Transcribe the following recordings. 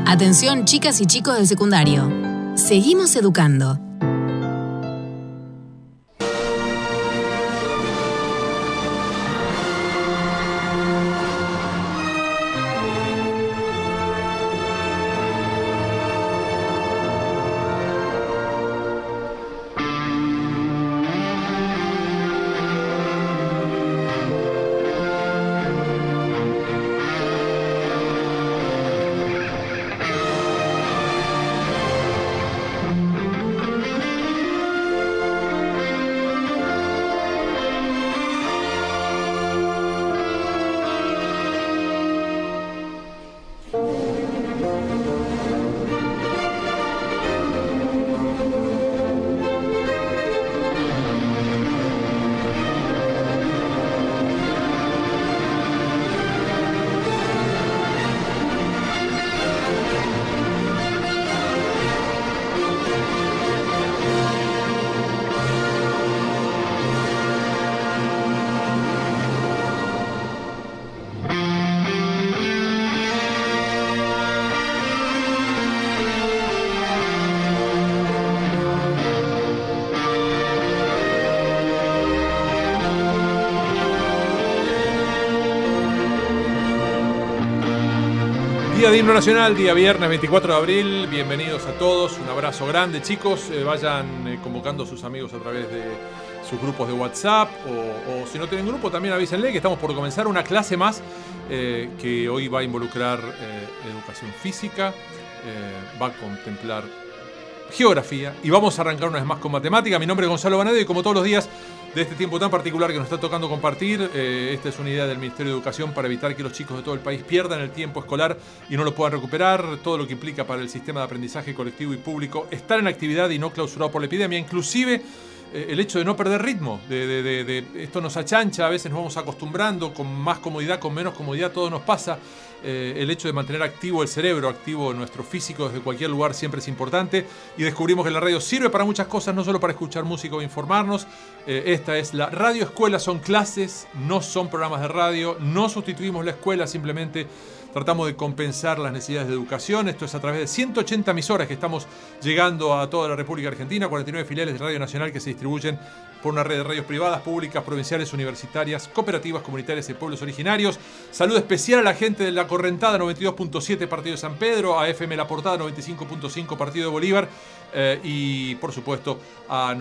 Atención, chicas y chicos del secundario. Seguimos educando. Día de Himno Nacional, día viernes 24 de abril. Bienvenidos a todos, un abrazo grande, chicos. Vayan convocando a sus amigos a través de sus grupos de WhatsApp o si no tienen grupo también avísenle que estamos por comenzar una clase más que hoy va a involucrar educación física, va a contemplar geografía y vamos a arrancar una vez más con matemática. Mi nombre es Gonzalo Banedo y como todos los días de este tiempo tan particular que nos está tocando compartir, esta es una idea del Ministerio de Educación para evitar que los chicos de todo el país pierdan el tiempo escolar y no lo puedan recuperar, todo lo que implica para el sistema de aprendizaje colectivo y público estar en actividad y no clausurado por la epidemia, inclusive el hecho de no perder ritmo, esto nos achancha, a veces nos vamos acostumbrando, con más comodidad, con menos comodidad, todo nos pasa. El hecho de mantener activo el cerebro, activo nuestro físico desde cualquier lugar siempre es importante y descubrimos que la radio sirve para muchas cosas, no solo para escuchar música o informarnos. Esta es la radio escuela, son clases, no son programas de radio, no sustituimos la escuela, simplemente tratamos de compensar las necesidades de educación. Esto es a través de 180 emisoras que estamos llegando a toda la República Argentina, 49 filiales de Radio Nacional que se distribuyen por una red de radios privadas, públicas, provinciales, universitarias, cooperativas, comunitarias y pueblos originarios. Saludo especial a la gente de La Correntada 92.7 Partido de San Pedro, a FM La Portada 95.5 Partido de Bolívar y por supuesto a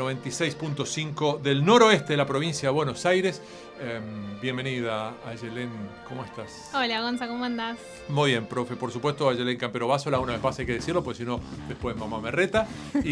96.5 del noroeste de la provincia de Buenos Aires. Bienvenida Ayelén, ¿cómo estás? Hola Gonza, ¿cómo andás? Muy bien, profe, por supuesto Ayelén Campero Básola, una vez más hay que decirlo, porque si no después mamá me reta.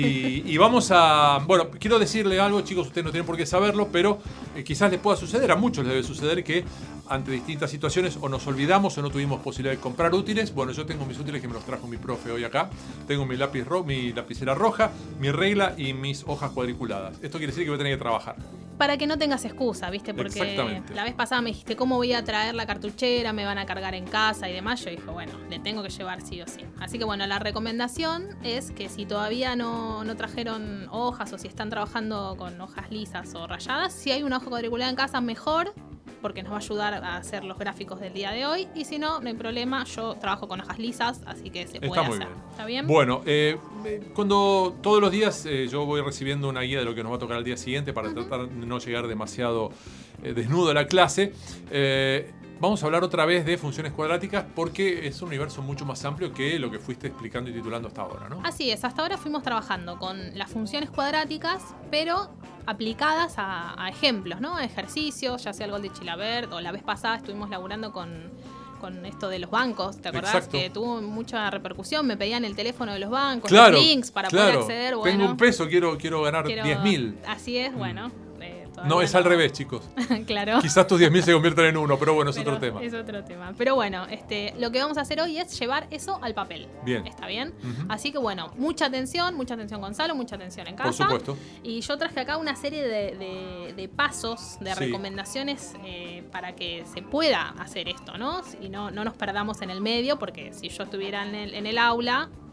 Y vamos a, bueno, quiero decirle algo, chicos, ustedes no tienen por qué saberlo, pero quizás les pueda suceder, a muchos les debe suceder que ante distintas situaciones o nos olvidamos o no tuvimos posibilidad de comprar útiles. Bueno, yo tengo mis útiles que me los trajo mi profe hoy acá. Tengo mi lapicera roja, mi regla y mis hojas cuadriculadas. Esto quiere decir que voy a tener que trabajar. Para que no tengas excusa, ¿viste? Porque la vez pasada me dijiste, ¿cómo voy a traer la cartuchera? Me van a cargar en casa y demás. Yo dije, bueno, le tengo que llevar sí o sí. Así que bueno, la recomendación es que si todavía no trajeron hojas o si están trabajando con hojas lisas o rayadas, si hay una hoja cuadriculada en casa, mejor, porque nos va a ayudar a hacer los gráficos del día de hoy. Y si no, no hay problema, yo trabajo con hojas lisas, así que se puede hacer. Bien. ¿Está bien? Bueno, cuando todos los días yo voy recibiendo una guía de lo que nos va a tocar al día siguiente para tratar de no llegar demasiado desnudo a la clase, vamos a hablar otra vez de funciones cuadráticas porque es un universo mucho más amplio que lo que fuiste explicando y titulando hasta ahora, ¿no? Así es, hasta ahora fuimos trabajando con las funciones cuadráticas, pero aplicadas a ejemplos, ¿no? A ejercicios, ya sea el gol de Chilavert, o la vez pasada estuvimos laburando con esto de los bancos, ¿te acordás? Exacto. Que tuvo mucha repercusión, me pedían el teléfono de los bancos, claro, los links para poder acceder. Tengo un peso, quiero ganar 10.000. Así es, bueno. No, es al revés, chicos. Claro. Quizás tus 10.000 se conviertan en uno, pero bueno, es otro tema. Es otro tema. Pero bueno, lo que vamos a hacer hoy es llevar eso al papel. Bien. ¿Está bien? Así que bueno, mucha atención Gonzalo, mucha atención en casa. Por supuesto. Y yo traje acá una serie de pasos, de recomendaciones para que se pueda hacer esto, ¿no? Y no nos perdamos en el medio, porque si yo estuviera en el aula,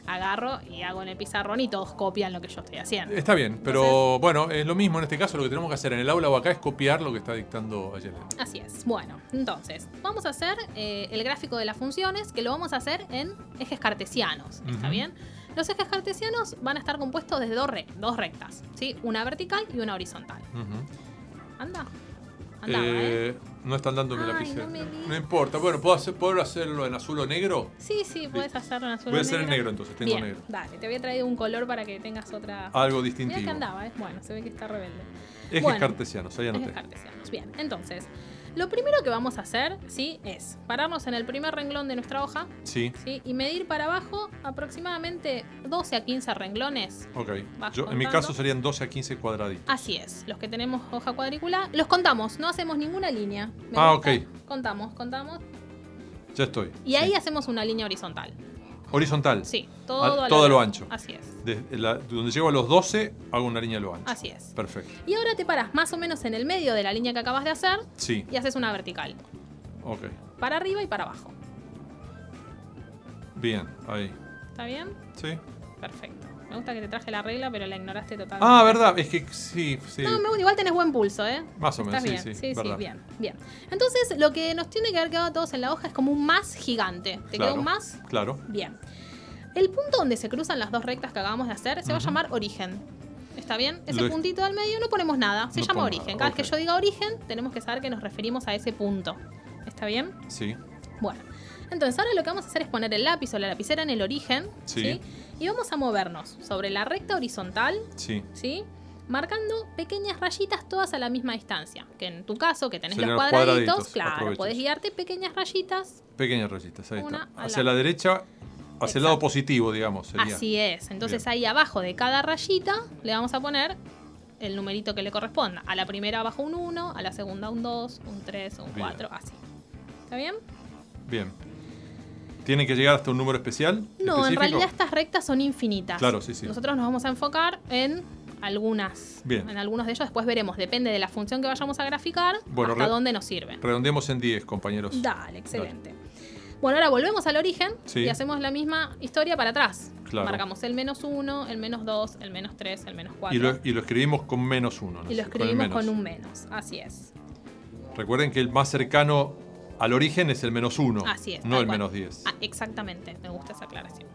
agarro y hago en el pizarrón y todos copian lo que yo estoy haciendo. Está bien, pero entonces, bueno, es lo mismo en este caso. Lo que tenemos que hacer en el aula o acá es copiar lo que está dictando Ayelén. Así es. Bueno, entonces, vamos a hacer el gráfico de las funciones, que lo vamos a hacer en ejes cartesianos. ¿Está bien? Los ejes cartesianos van a estar compuestos de dos rectas, ¿sí? Una vertical y una horizontal. Anda. Andaba, no están dándome la no, lapicera. No importa. Bueno, ¿puedo hacerlo en azul o negro? Sí, puedes hacerlo en azul o negro. Voy a hacer en negro entonces, tengo bien, negro. Dale, te había traído un color para que tengas otra... Algo distintivo. Mira que andaba, Bueno, se ve que está rebelde. Ejes cartesianos, ahí anoté. Ejes cartesianos, bien. Entonces, lo primero que vamos a hacer, ¿sí? Es pararnos en el primer renglón de nuestra hoja. Sí. Y medir para abajo aproximadamente 12 a 15 renglones. Ok. En mi caso serían 12 a 15 cuadraditos. Así es. Los que tenemos hoja cuadricular, los contamos, no hacemos ninguna línea. Ok. Contamos. Ya estoy. Y ahí hacemos una línea horizontal. ¿Horizontal? Sí, todo a lo ancho. Así es. Donde llego a los 12, hago una línea a lo ancho. Así es. Perfecto. Y ahora te paras más o menos en el medio de la línea que acabas de hacer. Sí. Y haces una vertical. Ok. Para arriba y para abajo. Bien, ahí. ¿Está bien? Sí. Perfecto. Me gusta que te traje la regla, pero la ignoraste totalmente. Ah, verdad, es que sí. No, igual tenés buen pulso, Más o menos, bien. sí, bien. Entonces, lo que nos tiene que haber quedado a todos en la hoja es como un más gigante. ¿Te quedó un más? Claro. Bien. El punto donde se cruzan las dos rectas que acabamos de hacer se va a llamar origen. ¿Está bien? Ese puntito del medio no ponemos nada, se llama origen. Cada vez que yo diga origen, tenemos que saber que nos referimos a ese punto. ¿Está bien? Sí. Bueno, entonces ahora lo que vamos a hacer es poner el lápiz o la lapicera en el origen. Sí. Y vamos a movernos sobre la recta horizontal. Sí. ¿Sí? Marcando pequeñas rayitas todas a la misma distancia. Que en tu caso, que tenés serían los cuadraditos, claro, aproveches. Podés guiarte pequeñas rayitas. Pequeñas rayitas, ahí está. Hacia la derecha, hacia el lado positivo, digamos. Sería. Así es. Entonces ahí abajo de cada rayita le vamos a poner el numerito que le corresponda. A la primera abajo un 1, a la segunda un 2, un 3, un 4, así. ¿Está bien? Bien. ¿Tiene que llegar hasta un número especial? No, en realidad estas rectas son infinitas. Claro, sí. Nosotros nos vamos a enfocar en algunas. Bien. En algunos de ellos después veremos, depende de la función que vayamos a graficar, hasta dónde nos sirven. Redondeemos en 10, compañeros. Dale, excelente. Bueno, ahora volvemos al origen y hacemos la misma historia para atrás. Claro. Marcamos el -1, el -2, el -3, el -4. Y lo escribimos con -1. ¿no? Y lo escribimos con un menos, así es. Recuerden que el más cercano al origen es el -1. Así es. No el -10. Exactamente, me gusta esa aclaración.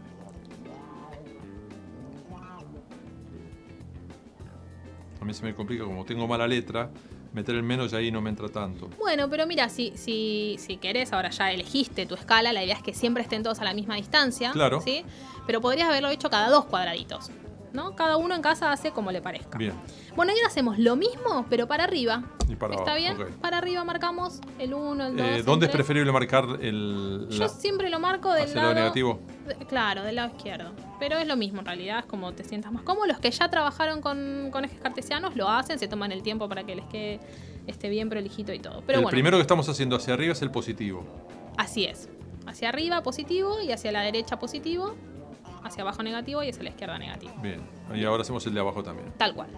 A mí se me complica, como tengo mala letra, meter el menos y ahí no me entra tanto. Bueno, pero mira, si querés, ahora ya elegiste tu escala, la idea es que siempre estén todos a la misma distancia. Claro. ¿Sí? Pero podrías haberlo hecho cada 2 cuadraditos, ¿no? Cada uno en casa hace como le parezca. Bien. Bueno, y ahora hacemos lo mismo, pero para arriba. Y para ¿Está abajo, bien? okay. Para arriba marcamos el 1, el 2, ¿Dónde el 3. es preferible marcar el...? Yo siempre lo marco del lado negativo. Claro, del lado izquierdo. Pero es lo mismo en realidad, es como te sientas más cómodo. Los que ya trabajaron con ejes cartesianos lo hacen, se toman el tiempo para que les quede esté bien prolijito y todo. Pero el primero que estamos haciendo hacia arriba es el positivo. Así es. Hacia arriba positivo y hacia la derecha positivo. Hacia abajo negativo y hacia la izquierda negativo. Bien, y ahora hacemos el de abajo también. Tal cual.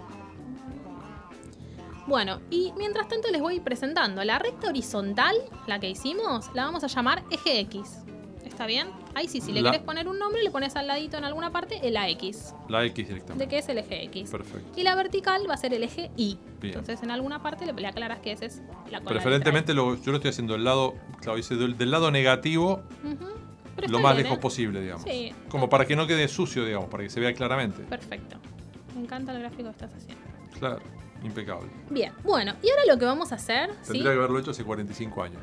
Bueno, y mientras tanto les voy presentando. La recta horizontal, la que hicimos, la vamos a llamar eje X. ¿Está bien? Ahí sí, si le querés poner un nombre, le pones al ladito en alguna parte el AX. La X directamente. ¿De qué es el eje X? Perfecto. Y la vertical va a ser el eje Y. Bien. Entonces en alguna parte le aclaras que ese es la cola. Preferentemente yo lo estoy haciendo del lado, claro, hice del lado negativo. Lo más lejos posible, digamos. Sí. Como para que no quede sucio, digamos, para que se vea claramente. Perfecto. Me encanta el gráfico que estás haciendo. Claro, impecable. Bien, bueno, y ahora lo que vamos a hacer... Tendría que haberlo hecho hace 45 años.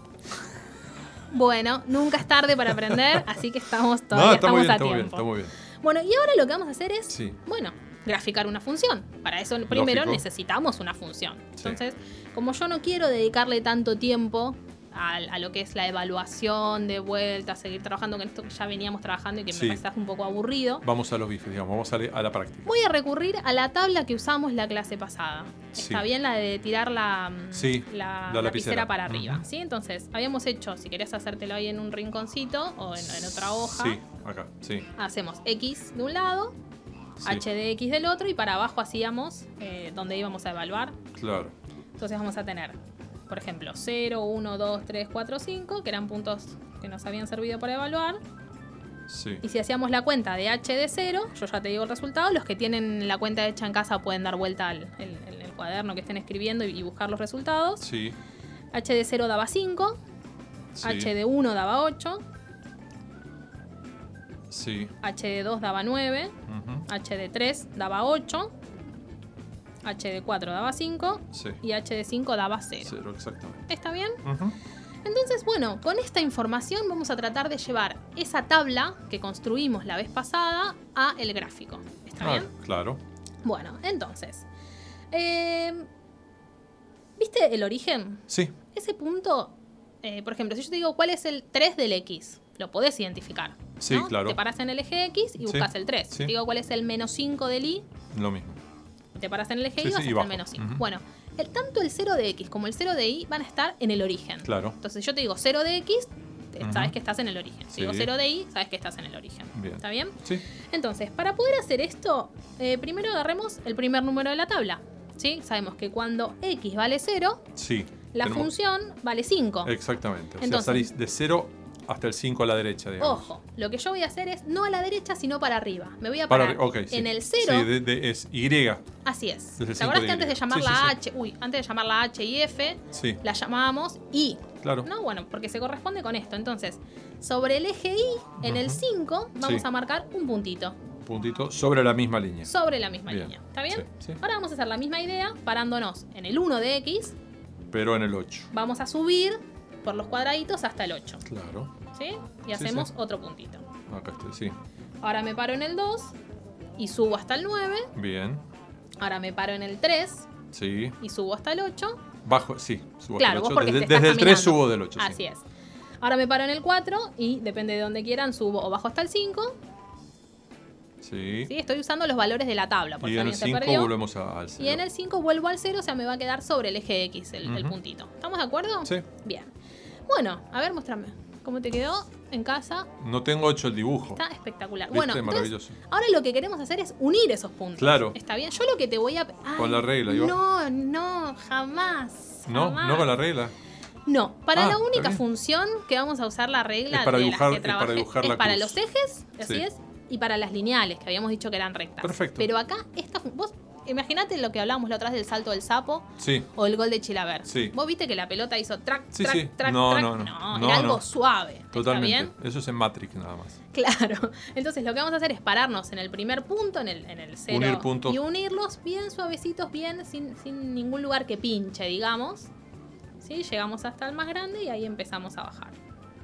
Bueno, nunca es tarde para aprender, así que estamos a tiempo. Está muy bien. Bueno, y ahora lo que vamos a hacer es, graficar una función. Para eso primero necesitamos una función. Entonces, como yo no quiero dedicarle tanto tiempo a lo que es la evaluación de vuelta, seguir trabajando con esto que ya veníamos trabajando y que me parece un poco aburrido. Vamos a los bifes, digamos, vamos a la práctica. Voy a recurrir a la tabla que usamos la clase pasada. Está bien la de tirar la lapicera para arriba. ¿Sí? Entonces, habíamos hecho, si querías hacértelo ahí en un rinconcito o en otra hoja. Sí, acá, sí. Hacemos X de un lado, H de X del otro y para abajo hacíamos donde íbamos a evaluar. Claro. Entonces vamos a tener, por ejemplo, 0, 1, 2, 3, 4, 5, que eran puntos que nos habían servido para evaluar. Sí. Y si hacíamos la cuenta de h de 0, yo ya te digo el resultado. Los que tienen la cuenta hecha en casa pueden dar vuelta al el cuaderno que estén escribiendo y buscar los resultados. Sí. H de 0 daba 5. Sí. H de 1 daba 8. Sí. H de 2 daba 9. H de 3 daba 8. H de 4 daba 5. Sí. Y H de 5 daba 0. 0, exactamente. ¿Está bien? Entonces, bueno, con esta información vamos a tratar de llevar esa tabla que construimos la vez pasada a el gráfico. ¿Está bien? Claro. Bueno, entonces, ¿viste el origen? Sí. Ese punto, por ejemplo, si yo te digo cuál es el 3 del X, lo podés identificar. Sí, ¿no? claro. Te paras en el eje X y buscas el 3. Sí. Si te digo cuál es el menos 5 del Y, Lo mismo. te paras en el eje Y y vas y hasta bajo. el menos 5. Bueno, tanto el 0 de X como el 0 de Y van a estar en el origen. Claro. Entonces, yo te digo 0 de X, sabes que estás en el origen. Si Sí. digo 0 de Y, sabes que estás en el origen. Bien. ¿Está bien? Sí. Entonces, para poder hacer esto, primero agarremos el primer número de la tabla. ¿Sí? Sabemos que cuando X vale 0, Sí. la función vale 5. Exactamente. O Entonces, sea, salís de 0 hasta el 5 a la derecha, digamos. Ojo, lo que yo voy a hacer es no a la derecha, sino para arriba. Me voy a parar en el 0. Sí, es Y. Así es. Desde el ¿Te acordás 5 que de antes de Y? llamar Sí, la sí, H, antes de llamar la H y F, Sí. la llamábamos I? Claro. No, bueno, porque se corresponde con esto. Entonces, sobre el eje Y, en el 5, vamos Sí. a marcar un puntito. Puntito sobre la misma línea. Sobre la misma Bien. línea. ¿Está bien? Sí, sí. Ahora vamos a hacer la misma idea parándonos en el 1 de X. Pero en el 8. Vamos a subir por los cuadraditos hasta el 8. Claro. ¿Sí? Y Sí, hacemos sí. otro puntito. Acá estoy, sí. Ahora me paro en el 2 y subo hasta el 9. Bien. Ahora me paro en el 3 Sí. y subo hasta el 8. Bajo, sí. Subo Claro, hasta vos el 8. porque te Desde estás el 3 caminando. subo del 8. Así es. Ahora me paro en el 4 y depende de donde quieran, subo o bajo hasta el 5. Sí. ¿Sí? Estoy usando los valores de la tabla, por Y si en el alguien se 5 perdió. volvemos al 0. Y en el 5 vuelvo al 0, o sea, me va a quedar sobre el eje X el puntito. ¿Estamos de acuerdo? Sí. Bien. Bueno, a ver, muéstrame. ¿Cómo te quedó en casa? No tengo hecho el dibujo. Está espectacular. ¿Viste? Bueno, entonces, Maravilloso. ahora lo que queremos hacer es unir esos puntos. Claro. ¿Está bien? Yo lo que te voy a... Ay, Con la regla, igual. No, jamás. No, jamás. no con la regla. No, para la está única bien. función que vamos a usar la regla Es para de dibujar- las que es para trabajé, dibujar la para cruz. los ejes, así Sí. es, y para las lineales, que habíamos dicho que eran rectas. Perfecto. Pero acá, vos imagínate lo que hablábamos la otra vez del salto del sapo Sí. o el gol de Chilaver. Sí. Vos viste que la pelota hizo track, Sí, track, sí. track, No, track. no, no. No, No, era algo no. suave. Totalmente. ¿Está bien? Eso es en Matrix nada más. Claro. Entonces lo que vamos a hacer es pararnos en el primer punto, en el 0. Unir puntos. Y unirlos bien suavecitos, bien, sin ningún lugar que pinche, digamos. ¿Sí? Llegamos hasta el más grande y ahí empezamos a bajar.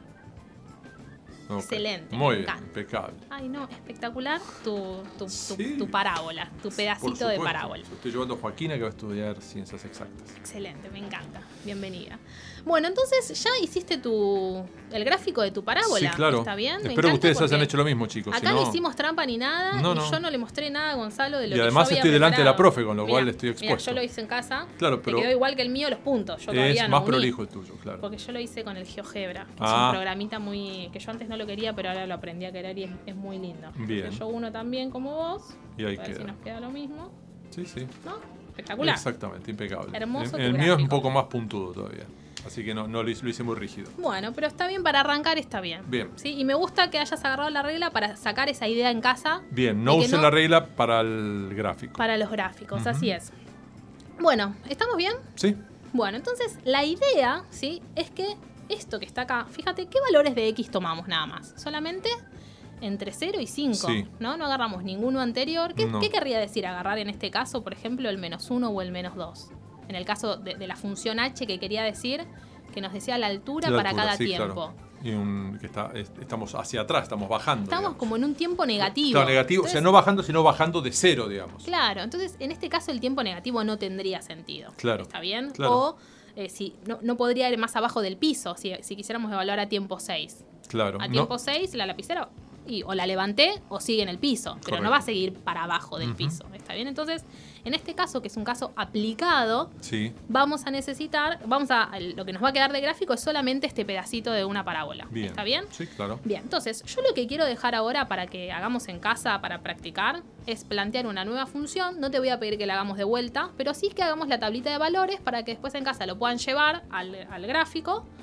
Ok. Excelente, Muy me bien, encanta. impecable. Ay, no, espectacular Sí. tu parábola, tu Por pedacito de supuesto. parábola. Estoy llevando a Joaquina que va a estudiar ciencias exactas. Excelente, me encanta. Bienvenida. Bueno, entonces ya hiciste el gráfico de tu parábola. Sí, claro. ¿Está bien? Me Espero que encanta ustedes hayan porque hecho lo mismo, chicos. Acá si no no... hicimos trampa ni nada No, y no. yo no le mostré nada a Gonzalo de lo Y que además yo había estoy delante de la preparado. profe, con lo cual estoy expuesto. Mira, yo lo hice en casa. Claro, pero Te quedó igual que el mío los puntos. Yo todavía es no más uní, prolijo el tuyo, claro. porque yo lo hice con el GeoGebra, que es Ah. un programita muy que yo antes no lo quería, pero ahora lo aprendí a querer y es muy lindo. Bien. Entonces, yo uno también como vos. Y ahí a ver si queda. nos queda lo mismo. Sí, sí. ¿No? Espectacular. Exactamente, impecable. Hermoso El tu mío es un gráfico. poco más puntudo todavía. Así que no lo hice muy rígido. Bueno, pero está bien para arrancar, está bien. Bien. ¿Sí? Y me gusta que hayas agarrado la regla para sacar esa idea en casa. Bien, no de que usen la regla para el gráfico. Para los gráficos, así es. Bueno, ¿estamos bien? ¿Sí? Bueno, entonces la idea, ¿sí? Es que esto que está acá, fíjate, ¿qué valores de X tomamos nada más? Solamente entre 0 y 5, Sí. ¿no? No agarramos ninguno anterior. No. ¿Qué querría decir agarrar en este caso, por ejemplo, el -1 o el -2? En el caso de la función h, que quería decir que nos decía la altura para cada sí, tiempo. claro. Y estamos hacia atrás, estamos bajando. Estamos digamos. como en un tiempo negativo. Claro, negativo. Entonces, O sea, no bajando, sino bajando de 0, digamos. claro, entonces en este caso el tiempo negativo no tendría sentido. Claro, ¿Está bien? claro. O si no podría ir más abajo del piso si quisiéramos evaluar a tiempo 6. Claro. A tiempo 6 la lapicera o la levanté o sigue en el piso, pero Correcto. no va a seguir para abajo del piso. ¿Está bien? Entonces, en este caso, que es un caso aplicado, Sí, vamos a necesitar, lo que nos va a quedar de gráfico es solamente este pedacito de una parábola. bien. ¿Está bien? Sí, claro. Bien, entonces yo lo que quiero dejar ahora para que hagamos en casa, para practicar, es plantear una nueva función. No te voy a pedir que la hagamos de vuelta, pero sí que hagamos la tablita de valores para que después en casa lo puedan llevar al gráfico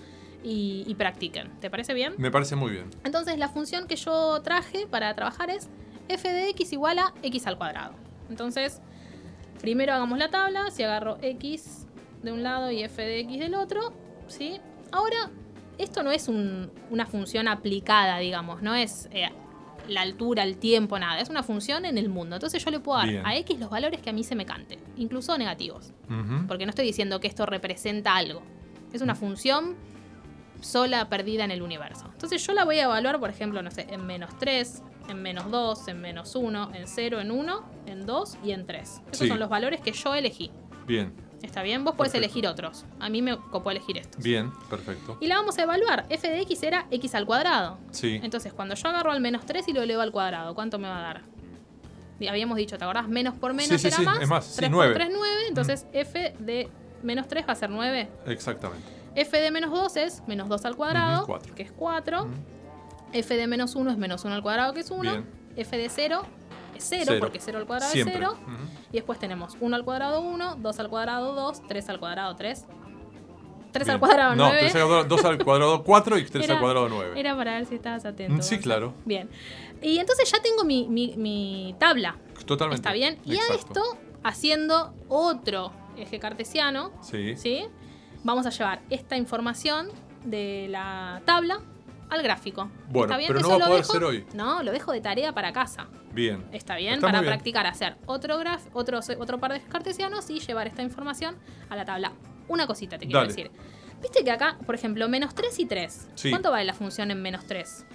y practiquen. ¿Te parece bien? Me parece muy bien. Entonces la función que yo traje para trabajar es f de x igual a x al cuadrado. Entonces, primero hagamos la tabla. Si agarro x de un lado y f de x del otro, ¿sí? Ahora, esto no es una función aplicada, digamos. No es la altura, el tiempo, nada. Es una función en el mundo. Entonces yo le puedo dar a x los valores que a mí se me cante. Incluso negativos. Porque no estoy diciendo que esto representa algo. Es una función sola, perdida en el universo. Entonces yo la voy a evaluar, por ejemplo, no sé, en -3, en -2, en -1, en 0, en 1, en 2 y en 3. Esos son los valores que yo elegí. Bien. ¿Está bien? Vos podés elegir otros. A mí me copó elegir estos. Bien, perfecto. Y la vamos a evaluar. F de x era x al cuadrado. Sí. Entonces, cuando yo agarro al -3 y lo elevo al cuadrado, ¿cuánto me va a dar? Habíamos dicho, ¿te acordás? Menos por menos era más. Es más, 3 9. por 3, 9. Entonces, f de -3 va a ser 9. Exactamente. F de -2 es -2 al cuadrado, que es 4. F de -1 es -1 al cuadrado, que es 1. Bien. F de 0 es 0, porque 0 al cuadrado siempre es 0. Y después tenemos 1 al cuadrado 1, 2 al cuadrado 2, 3 al cuadrado 3. 3 al cuadrado 9. No, 3 al cuadrado, 2 al cuadrado 4 y 3 al cuadrado 9. Era para ver si estabas atento. Sí, claro. Bien. Y entonces ya tengo mi tabla. Totalmente. ¿Está bien? Y a esto, haciendo otro eje cartesiano, ¿sí? Vamos a llevar esta información de la tabla al gráfico. Bueno, ¿Está bien? pero Eso no va a poder dejo, ser hoy. No, lo dejo de tarea para casa. Bien. ¿Está bien? Está para muy bien. practicar, hacer otro par de ejes cartesianos y llevar esta información a la tabla. Una cosita te quiero decir. Viste que acá, por ejemplo, -3 y 3. Sí. ¿Cuánto vale la función en -3?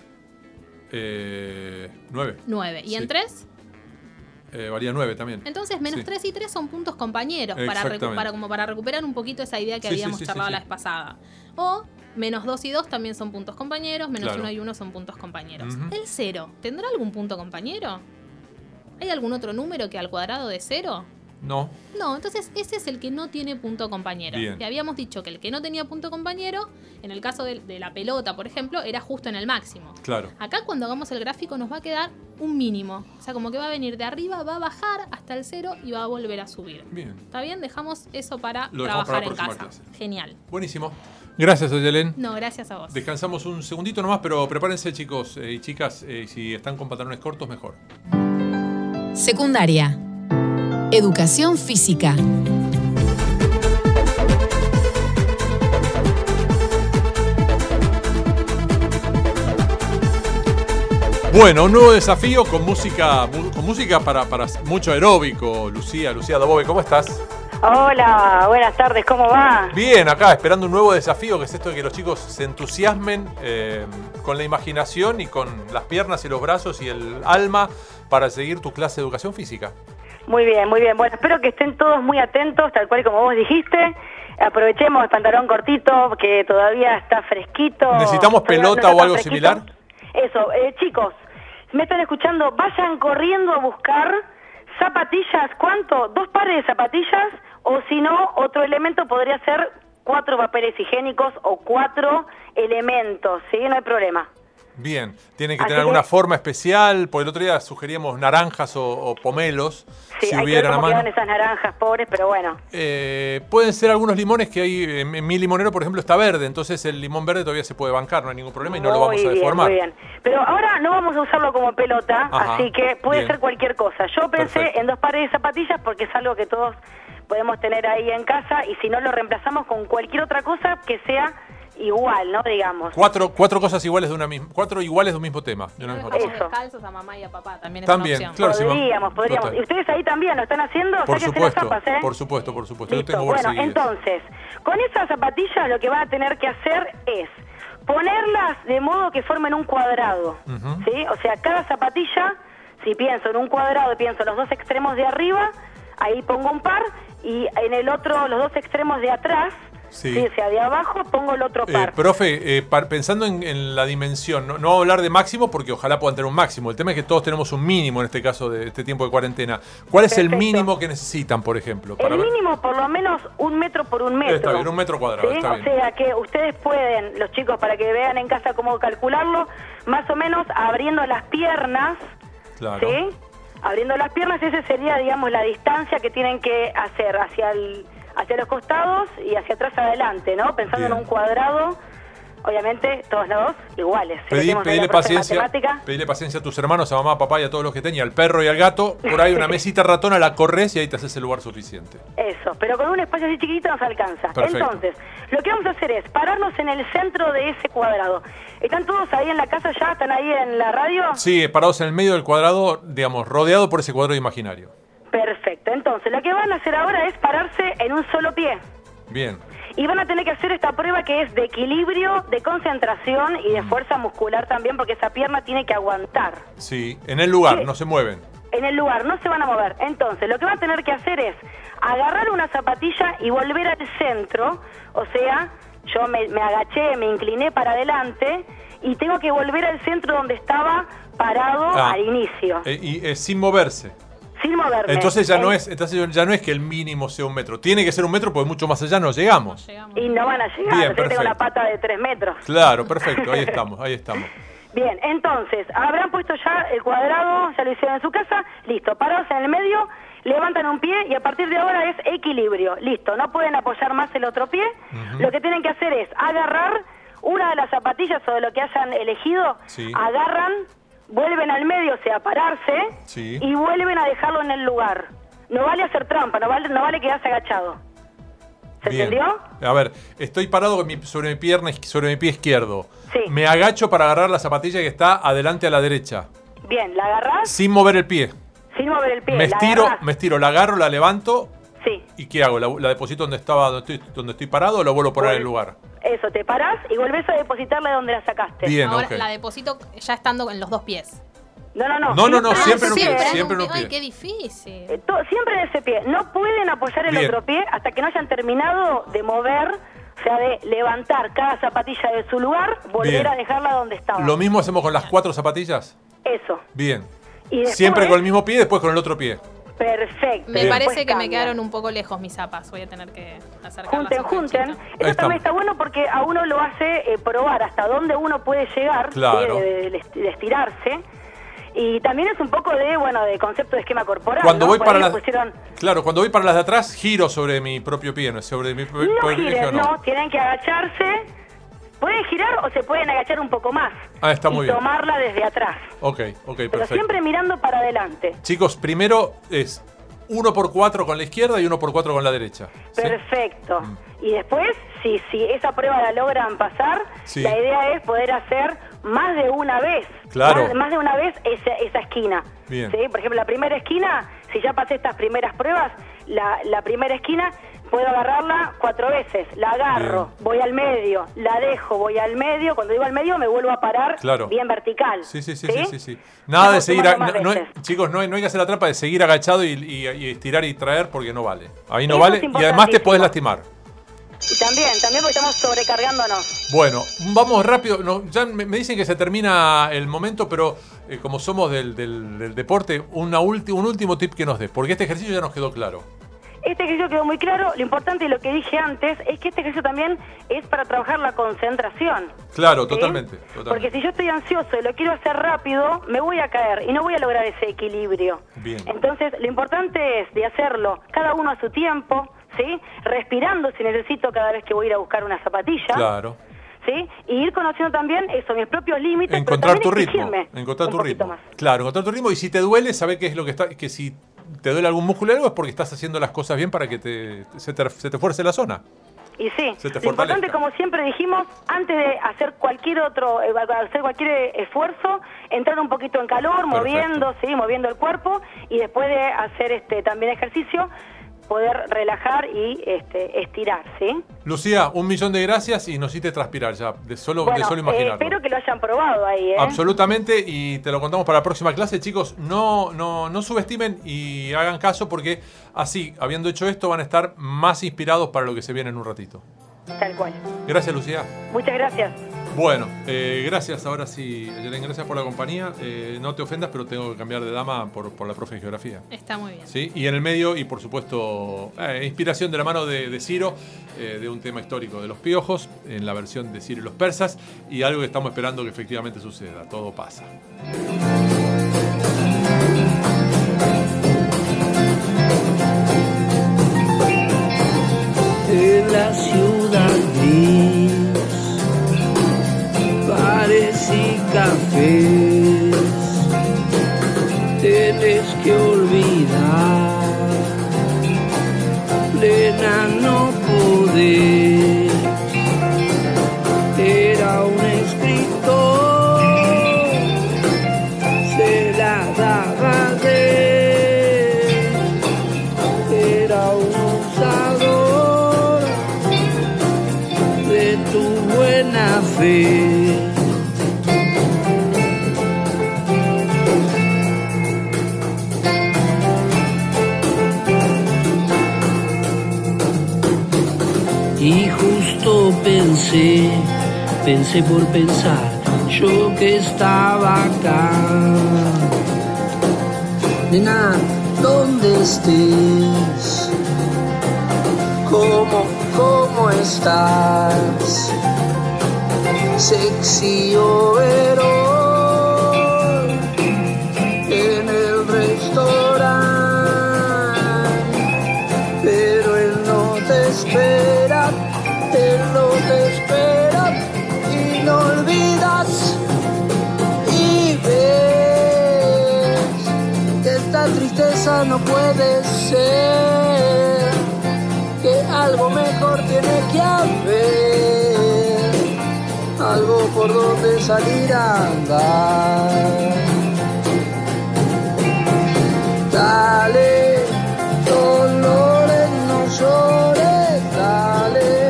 9. 9. ¿Y en 3? Varía 9 también. Entonces, -3 y 3 son puntos compañeros para recuperar un poquito esa idea que habíamos charlado la vez pasada. O -2 y 2 también son puntos compañeros, -1 y 1 son puntos compañeros. ¿El 0 tendrá algún punto compañero? ¿Hay algún otro número que al cuadrado de 0? No. No, entonces ese es el que no tiene punto compañero. Bien. Y habíamos dicho que el que no tenía punto compañero, en el caso de la pelota, por ejemplo, era justo en el máximo. Claro. Acá cuando hagamos el gráfico nos va a quedar un mínimo. O sea, como que va a venir de arriba, va a bajar hasta el 0 y va a volver a subir. Bien. ¿Está bien? Dejamos eso para Lo trabajar para en casa. clase. Genial. Buenísimo. Gracias, Ayelen. No, gracias a vos. Descansamos un segundito nomás, pero prepárense, chicos y chicas, si están con pantalones cortos, mejor. Secundaria. Educación física. Bueno, un nuevo desafío con música para mucho aeróbico. Lucía Dabove, ¿cómo estás? Hola, buenas tardes, ¿cómo va? Bien, acá esperando un nuevo desafío, que es esto de que los chicos se entusiasmen con la imaginación y con las piernas y los brazos y el alma para seguir tu clase de educación física. Muy bien, muy bien. Bueno, espero que estén todos muy atentos, tal cual como vos dijiste. Aprovechemos el pantalón cortito, que todavía está fresquito. ¿Necesitamos pelota o algo similar? Eso, chicos, me están escuchando, vayan corriendo a buscar zapatillas. ¿Cuánto? 2 pares de zapatillas, o si no, otro elemento podría ser 4 papeles higiénicos o 4 elementos, ¿sí? No hay problema. Bien, tienen que tener alguna forma especial, porque el otro día sugeríamos naranjas o pomelos, sí, si hay hubieran que ver a cómo mano. quedan esas naranjas, pobres, pero bueno. Pueden ser algunos limones que hay, en mi limonero, por ejemplo, está verde, entonces el limón verde todavía se puede bancar, no hay ningún problema y no lo vamos a deformar. Muy bien, pero ahora no vamos a usarlo como pelota, así que puede ser cualquier cosa. Yo pensé en 2 pares de zapatillas porque es algo que todos podemos tener ahí en casa, y si no lo reemplazamos con cualquier otra cosa que sea igual, ¿no? Digamos. 4 cosas iguales de una misma, 4 iguales de un mismo tema. De una misma cosa. Descalzos a mamá y a papá también es también, una opción. Claro, podríamos. Total. ¿Y ustedes ahí también lo están haciendo? Por supuesto, las zapas, por supuesto. Listo. Yo tengo Bueno, entonces, con esas zapatillas lo que van a tener que hacer es ponerlas de modo que formen un cuadrado, ¿sí? O sea, cada zapatilla, si pienso en un cuadrado y pienso los 2 extremos de arriba, ahí pongo un par, y en el otro, los 2 extremos de atrás, sí, o sea, de abajo pongo el otro par. Profe, pensando en la dimensión, no vamos a hablar de máximo porque ojalá puedan tener un máximo. El tema es que todos tenemos un mínimo en este caso de este tiempo de cuarentena. ¿Cuál es el mínimo que necesitan, por ejemplo? El mínimo por lo menos 1 metro por 1 metro. Está bien, 1 metro cuadrado, ¿sí? está bien. O sea que ustedes pueden, los chicos, para que vean en casa cómo calcularlo, más o menos abriendo las piernas, claro. ¿sí? Abriendo las piernas, esa sería, digamos, la distancia que tienen que hacer hacia los costados y hacia atrás adelante, ¿no? Pensando en un cuadrado obviamente todos los dos iguales. Pedile paciencia a tus hermanos, a mamá, a papá y a todos los que tengan, al perro y al gato. Por ahí una mesita ratona, la corres y ahí te haces el lugar suficiente. Eso, pero con un espacio así chiquitito nos alcanza. Perfecto. Entonces, lo que vamos a hacer es pararnos en el centro de ese cuadrado. ¿Están todos ahí en la casa ya? ¿Están ahí en la radio? Sí, parados en el medio del cuadrado, digamos, rodeado por ese cuadrado imaginario. Perfecto. Entonces, lo que van a hacer ahora es pararse en un solo pie. Bien. Y van a tener que hacer esta prueba que es de equilibrio, de concentración y de fuerza muscular también, porque esa pierna tiene que aguantar. Sí, en el lugar, Sí. no se mueven. En el lugar, no se van a mover. Entonces, lo que van a tener que hacer es agarrar una zapatilla y volver al centro. O sea, yo me agaché, me incliné para adelante y tengo que volver al centro donde estaba parado al inicio. Y sin moverse. Sin moverme. Entonces ya no es que el mínimo sea 1 metro. Tiene que ser 1 metro porque mucho más allá no llegamos. Y no van a llegar. Bien, yo perfecto. tengo la pata de 3 metros. Claro, perfecto. Ahí estamos. Bien, entonces, habrán puesto ya el cuadrado, ya lo hicieron en su casa, listo, parados en el medio, levantan un pie y a partir de ahora es equilibrio, listo, no pueden apoyar más el otro pie, lo que tienen que hacer es agarrar una de las zapatillas o de lo que hayan elegido, Sí. agarran, vuelven al medio, o sea, pararse, Sí. y vuelven a dejarlo en el lugar. No vale hacer trampa, no vale quedarse agachado. ¿Se Bien. entendió? A ver, estoy parado sobre mi pie izquierdo. Sí. Me agacho para agarrar la zapatilla que está adelante a la derecha. Bien, la agarrás Sin mover el pie. sin mover el pie. Me la estiro, agarrás. la agarro, la levanto. Sí. ¿Y qué hago? ¿La deposito donde estoy parado o la vuelvo a poner en el lugar? Eso, te parás y volvés a depositarla de donde la sacaste. Bien, Ahora ok. la deposito ya estando en los dos pies. No. No, siempre en un pie, siempre en un Ay, pie. qué difícil. Siempre en ese pie. No pueden apoyar el Bien. otro pie hasta que no hayan terminado de mover, o sea, de levantar cada zapatilla de su lugar, volver Bien. a dejarla donde estaba. ¿Lo mismo hacemos con las 4 zapatillas? Eso. Bien. Y después, Siempre con el mismo pie y después con el otro pie. Perfecto. Me Bien. parece Después que me cambia. quedaron un poco lejos mis zapas. Voy a tener que acercarlas. Junten. Ahí Eso estamos. también está bueno porque a uno lo hace probar hasta dónde uno puede llegar, Claro. ¿sí? de estirarse. Y también es un poco de concepto de esquema corporal. Cuando ¿no? voy Por para ahí las pusieron- Claro, cuando voy para las de atrás, giro sobre mi propio pie, no sobre mi propio No eje, giren, ¿o no? no, tienen que agacharse. Pueden girar o se pueden agachar un poco más. Ah, está muy y bien. tomarla desde atrás. Ok, Pero perfecto. siempre mirando para adelante. Chicos, primero es 1x4 con la izquierda y 1x4 con la derecha. ¿sí? Perfecto. Y después, si esa prueba la logran pasar, Sí. la idea es poder hacer más de una vez. Claro. Más de una vez esa esquina. Bien. ¿Sí? Por ejemplo, la primera esquina, si ya pasé estas primeras pruebas, la primera esquina puedo agarrarla 4 veces. La agarro, Bien. voy al medio, la dejo, voy al medio. Cuando digo al medio me vuelvo a parar Claro. bien vertical. Sí. Nada de Vamos seguir... sumando más veces. Chicos, no hay que hacer la trampa de seguir agachado y estirar y traer porque no vale. Ahí no Eso vale es y además te importantísimo. podés lastimar. Y también porque estamos sobrecargándonos. Bueno, vamos rápido. No, ya me dicen que se termina el momento, pero como somos del deporte, un último tip que nos des, porque este ejercicio ya nos quedó claro. Este ejercicio quedó muy claro. Lo importante y lo que dije antes es que este ejercicio también es para trabajar la concentración. Claro, ¿sí? totalmente. Porque si yo estoy ansioso y lo quiero hacer rápido, me voy a caer y no voy a lograr ese equilibrio. Bien. Entonces, lo importante es de hacerlo cada uno a su tiempo, ¿sí? Respirando si necesito cada vez que voy a ir a buscar una zapatilla. Claro. ¿Sí? Y ir conociendo también eso, mis propios límites. Encontrar pero tu también ritmo. exigirme Encontrar un tu poquito ritmo. más. Claro, encontrar tu ritmo. Y si te duele, saber qué es lo que está. Que si te duele algún músculo o algo es porque estás haciendo las cosas bien para que se te fuerce la zona. Y sí, Se te lo importante, fortalezca. como siempre dijimos, antes de hacer cualquier esfuerzo, entrar un poquito en calor, Perfecto. moviendo el cuerpo, y después de hacer también ejercicio, poder relajar y estirar, ¿sí? Lucía, 1.000.000 de gracias y nos hiciste transpirar ya, de solo Bueno, imaginarlo. espero que lo hayan probado ahí, ¿eh? Absolutamente, y te lo contamos para la próxima clase. Chicos, no subestimen y hagan caso porque así, habiendo hecho esto, van a estar más inspirados para lo que se viene en un ratito. Tal cual. Gracias, Lucía. Muchas gracias. Bueno, gracias ahora sí, Yelén, gracias por la compañía. No te ofendas, pero tengo que cambiar de dama por la profe de geografía. Está muy bien. ¿Sí? Y en el medio, y por supuesto, inspiración de la mano de Ciro, de un tema histórico de los piojos, en la versión de Ciro y los persas, y algo que estamos esperando que efectivamente suceda. Todo pasa. En la ciudad gris tienes que olvidar, plena no podés. Era un escritor, se la daba de, era un usador de tu buena fe. Y justo pensé por pensar, yo que estaba acá. Nena, ¿dónde estés? ¿Cómo estás? Sexy overall en el restaurante, pero él no te espera. Él no te espera y no olvidas y ves que esta tristeza no puede ser, que algo mejor tiene que haber, algo por donde salir a andar. Dale, Dolores, no llores, dale.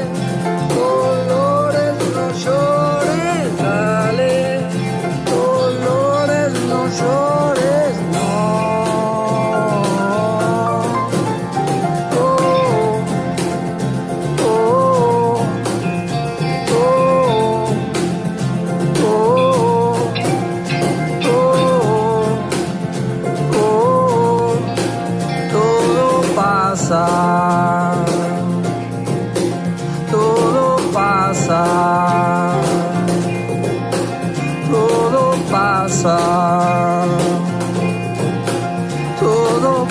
Todo pasa, todo pasa, todo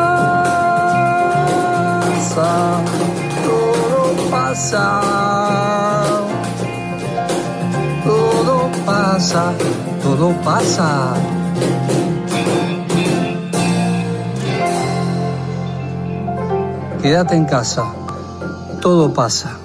pasa, todo pasa, todo pasa, todo pasa. Quédate en casa, todo pasa.